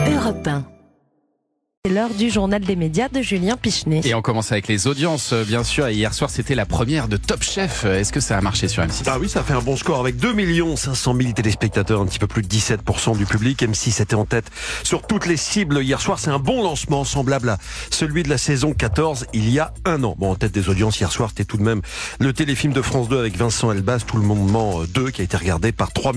Europe 1. C'est l'heure du journal des médias de Julien Pichenet. Et on commence avec les audiences, bien sûr. Et hier soir, c'était la première de Top Chef. Est-ce que ça a marché sur M6 ? Ah oui, ça fait un bon score avec 2 500 000 téléspectateurs, un petit peu plus de 17% du public. M6 était en tête sur toutes les cibles hier soir. C'est un bon lancement, semblable à celui de la saison 14 il y a un an. Bon, en tête des audiences hier soir, c'était tout de même le téléfilm de France 2 avec Vincent Elbaz, Tout le monde ment 2, qui a été regardé par 3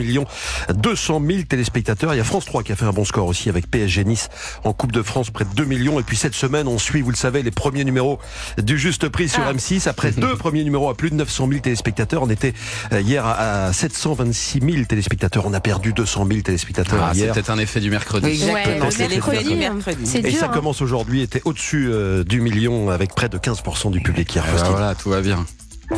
200 000 téléspectateurs. Il y a France 3 qui a fait un bon score aussi avec PSG Nice en Coupe de France, près de 2 millions. Et puis cette semaine, on suit, vous le savez, les premiers numéros du Juste Prix sur M6. Après deux premiers numéros à plus de 900 000 téléspectateurs, on était hier à 726 000 téléspectateurs. On a perdu 200 000 hier. téléspectateurs hier. C'est peut-être un effet du mercredi. Exactement, c'est l'effet du mercredi. Et ça commence aujourd'hui, était au-dessus du million avec près de 15% du public hier. Voilà, tout va bien.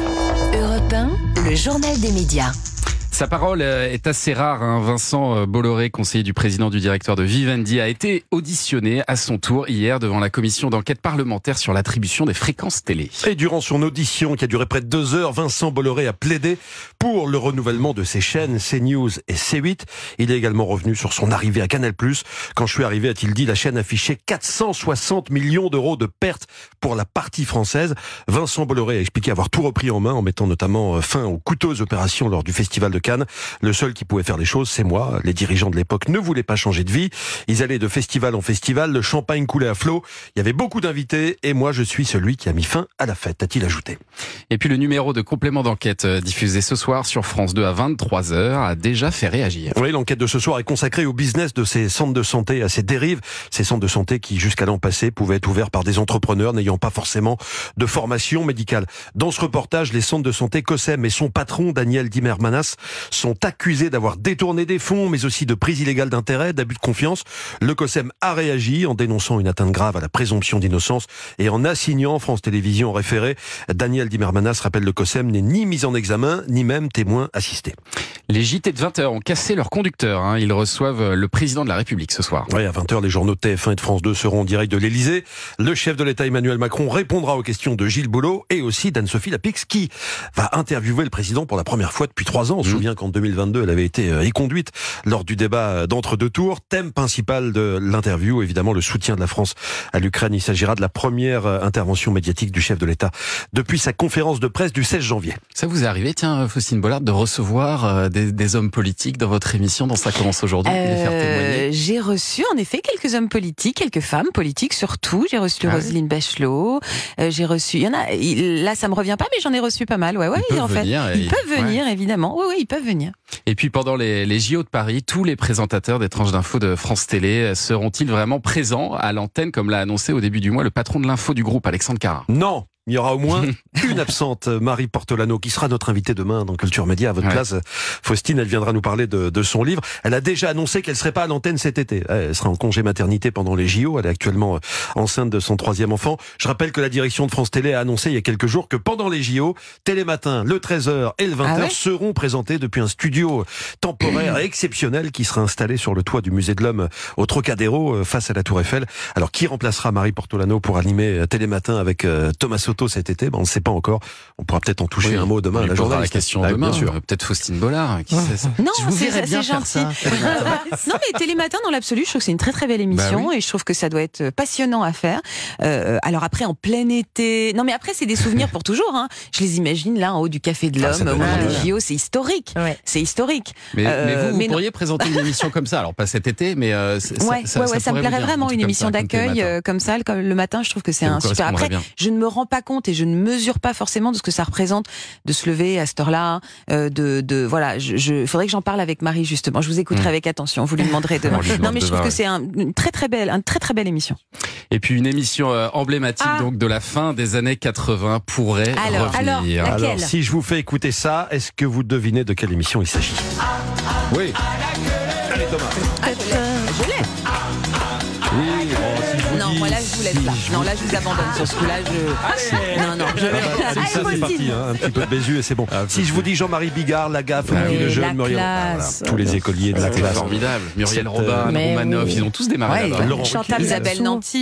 Europe 1, le journal des médias. Sa parole est assez rare. Vincent Bolloré, conseiller du président du directeur de Vivendi, a été auditionné à son tour hier devant la commission d'enquête parlementaire sur l'attribution des fréquences télé. Et durant son audition qui a duré près de 2 heures, Vincent Bolloré a plaidé pour le renouvellement de ses chaînes CNews et C8. Il est également revenu sur son arrivée à Canal+. Quand je suis arrivé, a-t-il dit, la chaîne affichait 460 millions d'euros de pertes pour la partie française. Vincent Bolloré a expliqué avoir tout repris en main en mettant notamment fin aux coûteuses opérations lors du festival de Cannes. Le seul qui pouvait faire les choses, c'est moi. Les dirigeants de l'époque ne voulaient pas changer de vie. Ils allaient de festival en festival, le champagne coulait à flot. Il y avait beaucoup d'invités et moi je suis celui qui a mis fin à la fête, a-t-il ajouté. Et puis le numéro de complément d'enquête diffusé ce soir sur France 2 à 23h a déjà fait réagir. Oui, l'enquête de ce soir est consacrée au business de ces centres de santé, à ces dérives. Ces centres de santé qui, jusqu'à l'an passé, pouvaient être ouverts par des entrepreneurs n'ayant pas forcément de formation médicale. Dans ce reportage, les centres de santé COSEM et son patron, Daniel Dimermanas, sont accusés d'avoir détourné des fonds, mais aussi de prise illégale d'intérêt, d'abus de confiance. Le COSEM a réagi en dénonçant une atteinte grave à la présomption d'innocence et en assignant France Télévisions en référé. Daniel Dimermanas rappelle le COSEM n'est ni mis en examen, ni même témoin assisté. Les JT de 20h ont cassé leur conducteur. Ils reçoivent le président de la République ce soir. Oui, à 20h, les journaux TF1 et de France 2 seront en direct de l'Elysée. Le chef de l'État Emmanuel Macron répondra aux questions de Gilles Boulot et aussi d'Anne-Sophie Lapix qui va interviewer le président pour la première fois depuis 3 ans. On se souvient qu'en 2022, elle avait été éconduite lors du débat d'entre-deux tours. Thème principal de l'interview, évidemment, le soutien de la France à l'Ukraine. Il s'agira de la première intervention médiatique du chef de l'État depuis sa conférence de presse du 16 janvier. Ça vous est arrivé, tiens, Faustine Bollard, de recevoir des hommes politiques dans votre émission, dans Ça commence aujourd'hui, les faire témoigner? J'ai reçu, en effet, quelques hommes politiques, quelques femmes politiques surtout. J'ai reçu Roselyne Bachelot. J'ai reçu, il y en a, là ça me revient pas, mais j'en ai reçu pas mal. Ouais, ils peuvent venir, ils peuvent venir, évidemment. Oui, ils peuvent venir. Et puis pendant les JO de Paris, tous les présentateurs des tranches d'infos de France Télé seront-ils vraiment présents à l'antenne, comme l'a annoncé au début du mois le patron de l'info du groupe, Alexandre Carra? Non. Il y aura au moins une absente, Marie Portolano, qui sera notre invitée demain dans Culture Média à votre place. Faustine, elle viendra nous parler de son livre. Elle a déjà annoncé qu'elle serait pas à l'antenne cet été. Elle sera en congé maternité pendant les JO. Elle est actuellement enceinte de son 3e enfant. Je rappelle que la direction de France Télé a annoncé il y a quelques jours que pendant les JO, Télématin, le 13h et le 20h seront présentés depuis un studio temporaire exceptionnel qui sera installé sur le toit du Musée de l'Homme au Trocadéro, face à la Tour Eiffel. Alors, qui remplacera Marie Portolano pour animer Télématin avec Thomas Soto cet été, on ne sait pas encore. On pourra peut-être en toucher un mot demain à la journée. La question demain, peut-être Faustine Bollard. Qui sait ça. Non, je vous verrais bien c'est gentil. Non, mais Télématin, dans l'absolu, je trouve que c'est une très très belle émission et je trouve que ça doit être passionnant à faire. Alors après, en plein été. Non, mais après, c'est des souvenirs pour toujours. Je les imagine là en haut du Café de l'Homme, au moment des JO, c'est historique. C'est historique. Mais vous pourriez présenter une émission comme ça. Alors pas cet été, mais ça me plairait vraiment une émission d'accueil comme ça, le matin. Je trouve que c'est un super. Après, je ne me rends pas compte et je ne mesure pas forcément de ce que ça représente de se lever à cette heure-là. Voilà, faudrait que j'en parle avec Marie justement. Je vous écouterai avec attention. Vous lui demanderez demain. Non, mais je trouve que c'est une très très belle émission. Et puis une émission emblématique donc de la fin des années 80 pourrait revenir. Alors, si je vous fais écouter ça, est-ce que vous devinez de quelle émission il s'agit? Oui. Allez Thomas. Je l'ai. Oui, non, moi là je vous laisse là. Non, là je vous abandonne sur ce coup-là. Ça c'est parti, un petit peu de Bézu et c'est bon. Si je vous dis Jean-Marie Bigard, La Gaffe, le jeune, Muriel, tous les écoliers de la classe. Formidable. Muriel Robin, Romanoff, ils ont tous démarré là-bas. Chantal, Isabelle Nanty.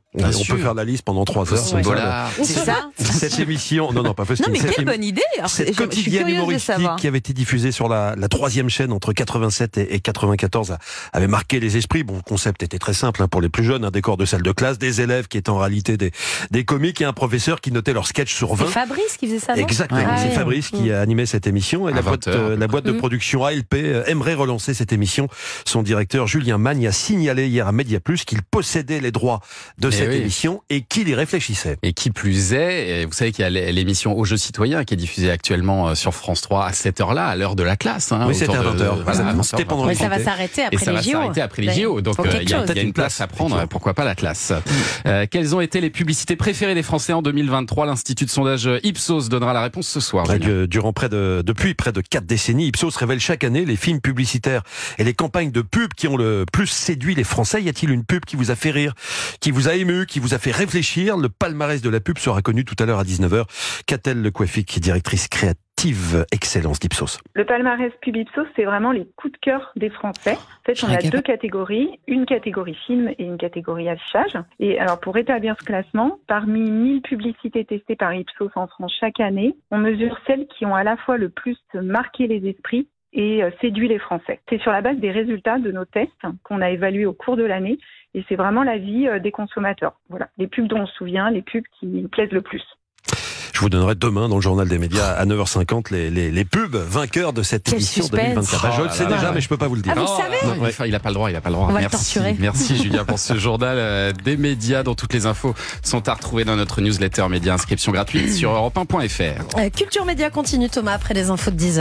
On peut faire la liste pendant 3 heures. C'est ça. Cette émission, non, pas Faustine. Non, mais quelle bonne idée. Alors, cette quotidienne humoristique qui avait été diffusée sur la 3e chaîne entre 87 et 94 avait marqué les esprits. Bon, le concept était très simple pour les plus jeunes, un décor de salle de classe, des élèves qui étaient en réalité des comiques et un professeur qui notait leurs sketchs sur 20. C'est Fabrice qui faisait ça, non? Exactement, c'est Fabrice qui a animé cette émission et la boîte de production ALP aimerait relancer cette émission. Son directeur Julien Magne a signalé hier à Média Plus qu'il possédait les droits de cette émission et qu'il y réfléchissait. Et qui plus est, vous savez qu'il y a l'émission Aux Jeux Citoyens qui est diffusée actuellement sur France 3 à cette heure-là, à l'heure de la classe. Oui, c'était à 20h. C'était pendant ça va s'arrêter après les JO. Ça va s'arrêter après les JO. Donc il y a peut-être une place à prendre. Pourquoi pas la classe. Quelles ont été les publicités préférées des Français en 2023? L'Institut de sondage Ipsos donnera la réponse ce soir. Depuis près de 4 décennies, Ipsos révèle chaque année les films publicitaires et les campagnes de pub qui ont le plus séduit les Français. Y a-t-il une pub qui vous a fait rire, qui vous a ému, qui vous a fait réfléchir? Le palmarès de la pub sera connu tout à l'heure à 19h. Catel Lecouafik, directrice créative excellence d'Ipsos. Le palmarès pub Ipsos, c'est vraiment les coups de cœur des Français. En fait, on a 2 catégories, une catégorie film et une catégorie affichage. Et alors, pour établir ce classement, parmi 1000 publicités testées par Ipsos en France chaque année, on mesure celles qui ont à la fois le plus marqué les esprits et séduit les Français. C'est sur la base des résultats de nos tests qu'on a évalués au cours de l'année et c'est vraiment l'avis des consommateurs. Voilà, les pubs dont on se souvient, les pubs qui nous plaisent le plus. Je vous donnerai demain dans le journal des médias à 9h50 les pubs vainqueurs de cette émission 2024. Je le sais déjà, mais je peux pas vous le dire. Ah, vous savez? Il a pas le droit, On va le torturer. Merci Julien pour ce journal des médias dont toutes les infos sont à retrouver dans notre newsletter média. Inscription gratuite sur europe1.fr. Culture Média continue, Thomas, après les infos de 10h.